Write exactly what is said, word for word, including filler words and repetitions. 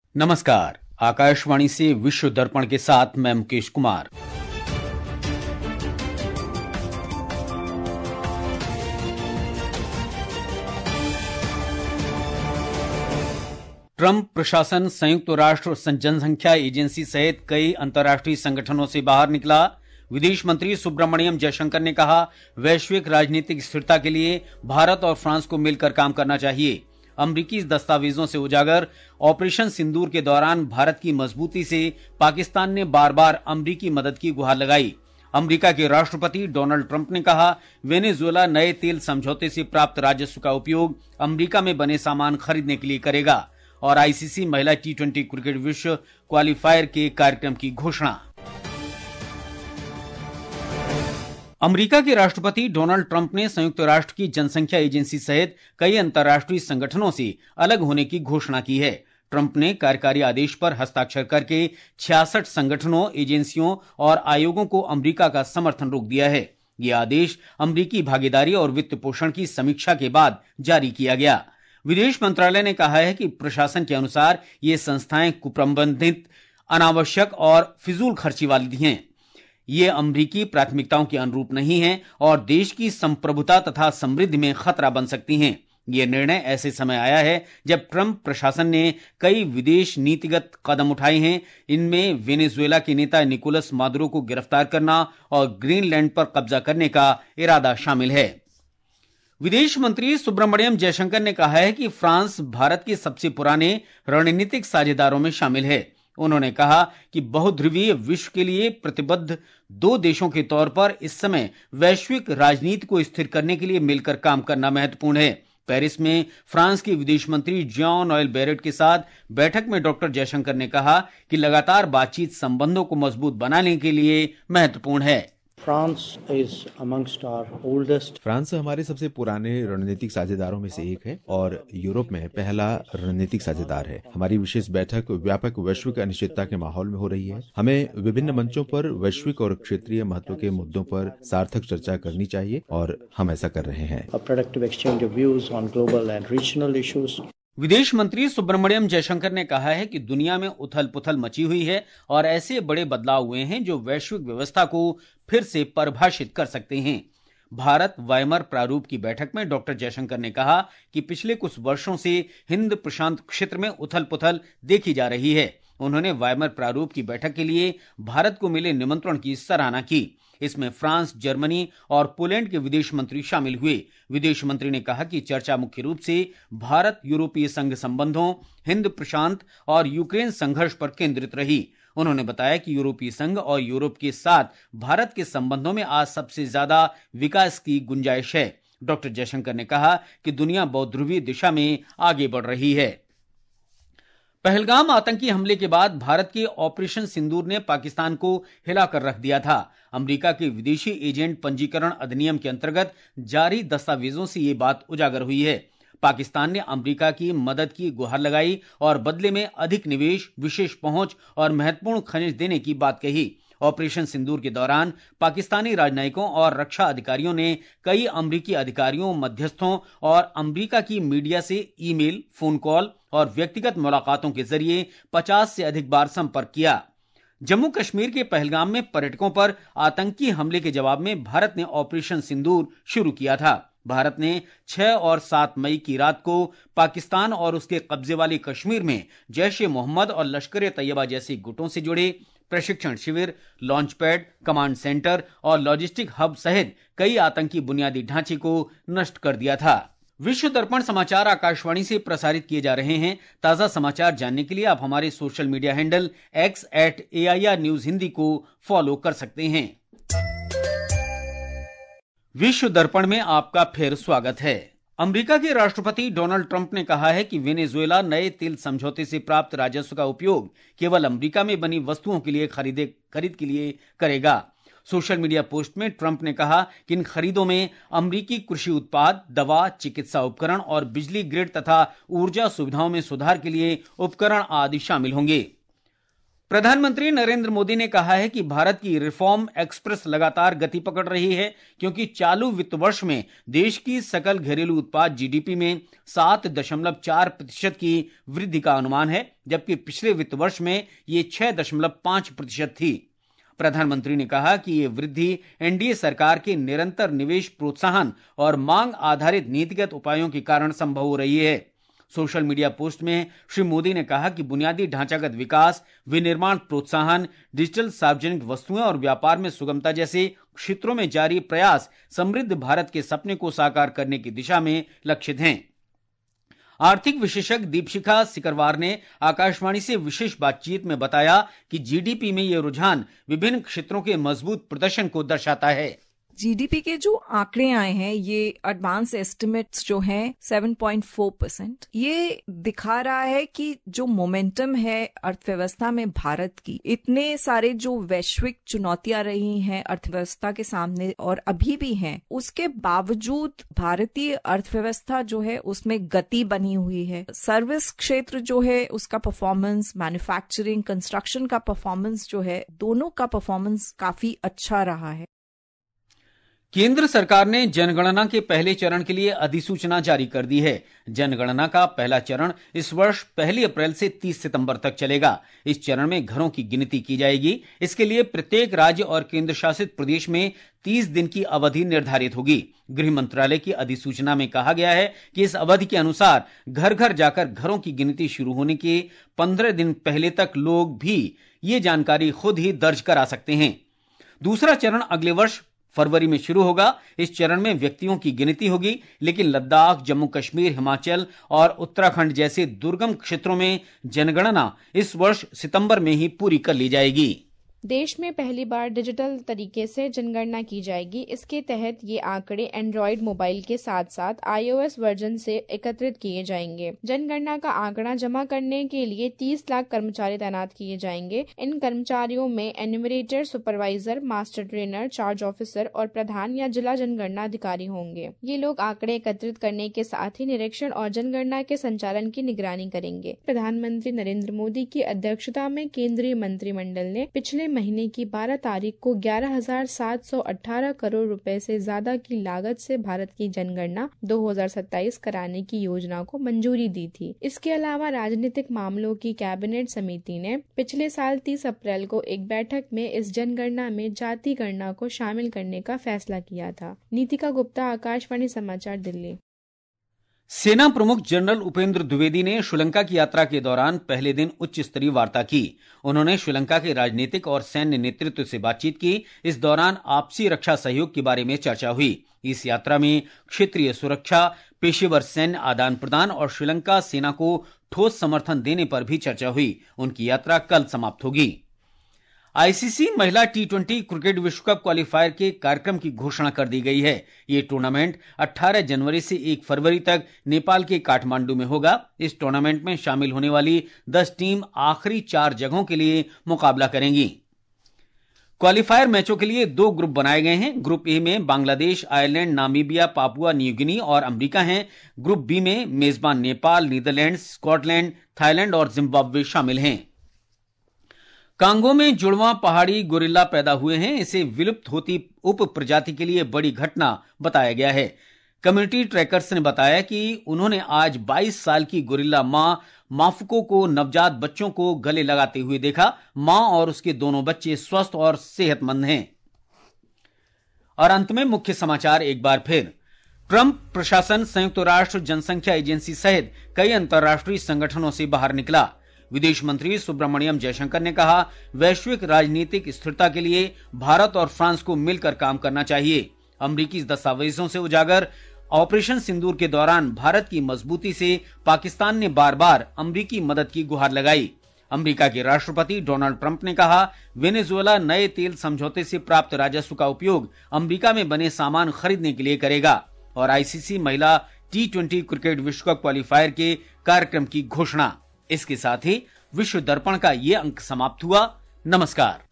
नमस्कार। आकाशवाणी से विश्व दर्पण के साथ मैं मुकेश कुमार। ट्रंप प्रशासन संयुक्त राष्ट्र जनसंख्या एजेंसी सहित कई अंतर्राष्ट्रीय संगठनों से बाहर निकला। विदेश मंत्री सुब्रमण्यम जयशंकर ने कहा, वैश्विक राजनीतिक स्थिरता के लिए भारत और फ्रांस को मिलकर काम करना चाहिए। अमरीकी दस्तावेजों से उजागर, ऑपरेशन सिंदूर के दौरान भारत की मजबूती से पाकिस्तान ने बार बार अमरीकी मदद की गुहार लगाई। अमरीका के राष्ट्रपति डोनाल्ड ट्रंप ने कहा, वेनेजुएला नए तेल समझौते से प्राप्त राजस्व का उपयोग अमरीका में बने सामान खरीदने के लिए करेगा। और आईसीसी महिला टी ट्वेंटी क्रिकेट विश्व क्वालिफायर के कार्यक्रम की घोषणा। अमेरिका के राष्ट्रपति डोनाल्ड ट्रंप ने संयुक्त राष्ट्र की जनसंख्या एजेंसी सहित कई अंतर्राष्ट्रीय संगठनों से अलग होने की घोषणा की है। ट्रंप ने कार्यकारी आदेश पर हस्ताक्षर करके छियासठ संगठनों, एजेंसियों और आयोगों को अमेरिका का समर्थन रोक दिया है। यह आदेश अमेरिकी भागीदारी और वित्त पोषण की समीक्षा के बाद जारी किया गया। विदेश मंत्रालय ने कहा है कि प्रशासन के अनुसार ये संस्थाएं कुप्रबंधित, अनावश्यक और फिजूल खर्ची वाली हैं। ये अमरीकी प्राथमिकताओं के अनुरूप नहीं हैं और देश की संप्रभुता तथा समृद्धि में खतरा बन सकती हैं। यह निर्णय ऐसे समय आया है जब ट्रंप प्रशासन ने कई विदेश नीतिगत कदम उठाए हैं। इनमें वेनेजुएला के नेता निकोलस मादुरो को गिरफ्तार करना और ग्रीनलैंड पर कब्जा करने का इरादा शामिल है। विदेश मंत्री सुब्रमण्यम जयशंकर ने कहा है कि फ्रांस भारत के सबसे पुराने रणनीतिक साझेदारों में शामिल है। उन्होंने कहा कि बहुध्रुवीय विश्व के लिए प्रतिबद्ध दो देशों के तौर पर इस समय वैश्विक राजनीति को स्थिर करने के लिए मिलकर काम करना महत्वपूर्ण है। पेरिस में फ्रांस के विदेश मंत्री जॉन नोएल बैरेट के साथ बैठक में डॉक्टर जयशंकर ने कहा कि लगातार बातचीत संबंधों को मजबूत बनाने के लिए महत्वपूर्ण है। France is amongst our oldest. France हमारे सबसे पुराने रणनीतिक साझेदारों में से एक है और यूरोप में पहला रणनीतिक साझेदार है। हमारी विशेष बैठक व्यापक वैश्विक अनिश्चितता के माहौल में हो रही है। हमें विभिन्न मंचों पर वैश्विक और क्षेत्रीय महत्व के मुद्दों पर सार्थक चर्चा करनी चाहिए और हम ऐसा कर रहे हैं। A productive exchange of views on global and regional issues. विदेश मंत्री सुब्रमण्यम जयशंकर ने कहा है कि दुनिया में उथल पुथल मची हुई है और ऐसे बड़े बदलाव हुए हैं जो वैश्विक व्यवस्था को फिर से परिभाषित कर सकते हैं। भारत वाइमर प्रारूप की बैठक में डॉक्टर जयशंकर ने कहा कि पिछले कुछ वर्षों से हिंद प्रशांत क्षेत्र में उथल पुथल देखी जा रही है। उन्होंने वाइमर प्रारूप की बैठक के लिए भारत को मिले निमंत्रण की सराहना की। इसमें फ्रांस, जर्मनी और पोलैंड के विदेश मंत्री शामिल हुए। विदेश मंत्री ने कहा कि चर्चा मुख्य रूप से भारत यूरोपीय संघ संबंधों, हिंद प्रशांत और यूक्रेन संघर्ष पर केंद्रित रही। उन्होंने बताया कि यूरोपीय संघ और यूरोप के साथ भारत के संबंधों में आज सबसे ज्यादा विकास की गुंजाइश है। डॉक्टर जयशंकर ने कहा कि दुनिया बहुध्रुवीय दिशा में आगे बढ़ रही है। पहलगाम आतंकी हमले के बाद भारत के ऑपरेशन सिंदूर ने पाकिस्तान को हिलाकर रख दिया था। अमेरिका के विदेशी एजेंट पंजीकरण अधिनियम के अंतर्गत जारी दस्तावेजों से ये बात उजागर हुई है। पाकिस्तान ने अमेरिका की मदद की गुहार लगाई और बदले में अधिक निवेश, विशेष पहुंच और महत्वपूर्ण खनिज देने की बात कही। ऑपरेशन सिंदूर के दौरान पाकिस्तानी राजनयिकों और रक्षा अधिकारियों ने कई अमेरिकी अधिकारियों, मध्यस्थों और अमेरिका की मीडिया से ईमेल, फोन कॉल और व्यक्तिगत मुलाकातों के जरिए पचास से अधिक बार संपर्क किया। जम्मू कश्मीर के पहलगाम में पर्यटकों पर आतंकी हमले के जवाब में भारत ने ऑपरेशन सिंदूर शुरू किया था। भारत ने छह और सात मई की रात को पाकिस्तान और उसके कब्जे वाले कश्मीर में जैश ए मोहम्मद और लश्कर ए तैयबा जैसे गुटों से जुड़े प्रशिक्षण शिविर, लॉन्च पैड, कमांड सेंटर और लॉजिस्टिक हब सहित कई आतंकी बुनियादी ढांचे को नष्ट कर दिया था। विश्व दर्पण समाचार आकाशवाणी से प्रसारित किए जा रहे हैं। ताजा समाचार जानने के लिए आप हमारे social media handle X at A I R news Hindi को फॉलो कर सकते हैं। विश्व दर्पण में आपका फिर स्वागत है। अमेरिका के राष्ट्रपति डोनाल्ड ट्रंप ने कहा है कि वेनेजुएला नए तेल समझौते से प्राप्त राजस्व का उपयोग केवल अमेरिका में बनी वस्तुओं के लिए खरीदे खरीद के लिए करेगा। सोशल मीडिया पोस्ट में ट्रंप ने कहा कि इन खरीदों में अमेरिकी कृषि उत्पाद, दवा, चिकित्सा उपकरण और बिजली ग्रिड तथा ऊर्जा सुविधाओं में सुधार के लिए उपकरण आदि शामिल होंगे। प्रधानमंत्री नरेंद्र मोदी ने कहा है कि भारत की रिफॉर्म एक्सप्रेस लगातार गति पकड़ रही है, क्योंकि चालू वित्त वर्ष में देश की सकल घरेलू उत्पाद जीडीपी में सात दशमलव चार प्रतिशत की वृद्धि का अनुमान है, जबकि पिछले वित्त वर्ष में ये छह दशमलव पांच प्रतिशत थी। प्रधानमंत्री ने कहा कि ये वृद्धि एनडीए सरकार के निरंतर निवेश प्रोत्साहन और मांग आधारित नीतिगत उपायों के कारण संभव हो रही है। सोशल मीडिया पोस्ट में श्री मोदी ने कहा कि बुनियादी ढांचागत विकास, विनिर्माण प्रोत्साहन, डिजिटल सार्वजनिक वस्तुएं और व्यापार में सुगमता जैसे क्षेत्रों में जारी प्रयास समृद्ध भारत के सपने को साकार करने की दिशा में लक्षित हैं। आर्थिक विशेषज्ञ दीपशिखा सिकरवार ने आकाशवाणी से विशेष बातचीत में बताया कि जीडीपी में ये रुझान विभिन्न क्षेत्रों के मजबूत प्रदर्शन को दर्शाता है। जीडीपी के जो आंकड़े आए हैं, ये एडवांस एस्टिमेट्स जो हैं सात पॉइंट चार परसेंट, ये दिखा रहा है कि जो मोमेंटम है अर्थव्यवस्था में भारत की, इतने सारे जो वैश्विक चुनौतियां रही हैं अर्थव्यवस्था के सामने और अभी भी हैं, उसके बावजूद भारतीय अर्थव्यवस्था जो है उसमें गति बनी हुई है। सर्विस क्षेत्र जो है उसका परफॉर्मेंस, मैन्युफैक्चरिंग, कंस्ट्रक्शन का परफॉर्मेंस जो है, दोनों का परफॉर्मेंस काफी अच्छा रहा है। केंद्र सरकार ने जनगणना के पहले चरण के लिए अधिसूचना जारी कर दी है। जनगणना का पहला चरण इस वर्ष पहली अप्रैल से तीस सितंबर तक चलेगा। इस चरण में घरों की गिनती की जाएगी। इसके लिए प्रत्येक राज्य और केंद्र शासित प्रदेश में तीस दिन की अवधि निर्धारित होगी। गृह मंत्रालय की अधिसूचना में कहा गया है कि इस अवधि के अनुसार घर घर जाकर घरों की गिनती शुरू होने के पंद्रह दिन पहले तक लोग भी ये जानकारी खुद ही दर्ज करा सकते हैं। दूसरा चरण अगले वर्ष फरवरी में शुरू होगा। इस चरण में व्यक्तियों की गिनती होगी, लेकिन लद्दाख, जम्मू कश्मीर, हिमाचल और उत्तराखंड जैसे दुर्गम क्षेत्रों में जनगणना इस वर्ष सितंबर में ही पूरी कर ली जाएगी। देश में पहली बार डिजिटल तरीके से जनगणना की जाएगी। इसके तहत ये आंकड़े एंड्रॉयड मोबाइल के साथ साथ आईओएस वर्जन से एकत्रित किए जाएंगे। जनगणना का आंकड़ा जमा करने के लिए तीस लाख कर्मचारी तैनात किए जाएंगे। इन कर्मचारियों में enumerator, supervisor, master trainer, charge officer और प्रधान या जिला जनगणना अधिकारी होंगे। ये लोग आंकड़े एकत्रित करने के साथ ही निरीक्षण और जनगणना के संचालन की निगरानी करेंगे। प्रधानमंत्री नरेंद्र मोदी की अध्यक्षता में केंद्रीय मंत्रिमंडल ने पिछले महीने की बारह तारीख को ग्यारह हजार सात सौ अठारह करोड़ रुपए से ज्यादा की लागत से भारत की जनगणना दो हजार सत्ताईस कराने की योजना को मंजूरी दी थी। इसके अलावा राजनीतिक मामलों की कैबिनेट समिति ने पिछले साल तीस अप्रैल को एक बैठक में इस जनगणना में जाति गणना को शामिल करने का फैसला किया था। नीतिका गुप्ता, आकाशवाणी समाचार, दिल्ली। सेना प्रमुख जनरल उपेंद्र द्विवेदी ने श्रीलंका की यात्रा के दौरान पहले दिन उच्च स्तरीय वार्ता की। उन्होंने श्रीलंका के राजनीतिक और सैन्य नेतृत्व से बातचीत की। इस दौरान आपसी रक्षा सहयोग के बारे में चर्चा हुई। इस यात्रा में क्षेत्रीय सुरक्षा, पेशेवर सैन्य आदान प्रदान और श्रीलंका सेना को ठोस समर्थन देने पर भी चर्चा हुई। उनकी यात्रा कल समाप्त होगी। आईसीसी महिला टी ट्वेंटी क्रिकेट विश्व कप क्वालिफायर के कार्यक्रम की घोषणा कर दी गई है। ये टूर्नामेंट अठारह जनवरी से एक फरवरी तक नेपाल के काठमांडू में होगा। इस टूर्नामेंट में शामिल होने वाली दस टीम आखिरी चार जगहों के लिए मुकाबला करेंगी। क्वालिफायर मैचों के लिए दो ग्रुप बनाए गए हैं। ग्रुप ए में Bangladesh, Ireland, Namibia, Papua New Guinea और अमेरिका हैं। ग्रुप बी में मेजबान नेपाल, नीदरलैंड्स, स्कॉटलैंड, थाईलैंड और जिम्बाब्वे शामिल हैं। कांगो में जुड़वां पहाड़ी गोरिल्ला पैदा हुए हैं। इसे विलुप्त होती उप प्रजाति के लिए बड़ी घटना बताया गया है। कम्युनिटी ट्रैकर्स ने बताया कि उन्होंने आज बाईस साल की गोरिल्ला मां माफुको को नवजात बच्चों को गले लगाते हुए देखा। मां और उसके दोनों बच्चे स्वस्थ और सेहतमंद हैं। और अंत में मुख्य समाचार एक बार फिर। ट्रंप प्रशासन संयुक्त राष्ट्र जनसंख्या एजेंसी सहित कई अंतर्राष्ट्रीय संगठनों से बाहर निकला। विदेश मंत्री सुब्रमण्यम जयशंकर ने कहा, वैश्विक राजनीतिक स्थिरता के लिए भारत और फ्रांस को मिलकर काम करना चाहिए। अमेरिकी दस्तावेजों से उजागर, ऑपरेशन सिंदूर के दौरान भारत की मजबूती से पाकिस्तान ने बार बार अमेरिकी मदद की गुहार लगाई। अमेरिका के राष्ट्रपति डोनाल्ड ट्रंप ने कहा, वेनेजुएला नए तेल समझौते से प्राप्त राजस्व का उपयोग अमेरिका में बने सामान खरीदने के लिए करेगा। और आईसीसी महिला टी ट्वेंटी क्रिकेट विश्व कप क्वालिफायर के कार्यक्रम की घोषणा। इसके साथ ही विश्व दर्पण का ये अंक समाप्त हुआ। नमस्कार।